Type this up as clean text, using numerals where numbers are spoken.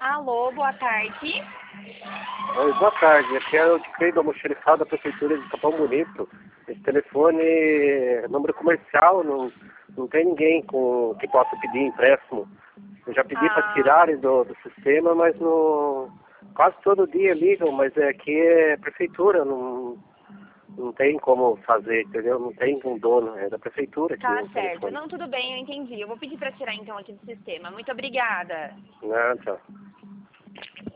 Alô, boa tarde. Oi, boa tarde. Aqui é o Tiquei do almoxarifado da Prefeitura de Capão Bonito. Esse telefone é número comercial, não tem ninguém que possa pedir empréstimo. Eu já pedi para tirarem do sistema, mas quase todo dia ligam, mas aqui é prefeitura, não tem como fazer, entendeu? Não tem um dono, é da prefeitura aqui Tá o certo. telefone. Não, tudo bem, eu entendi. Eu vou pedir para tirar então aqui do sistema. Muito obrigada. Não, tchau.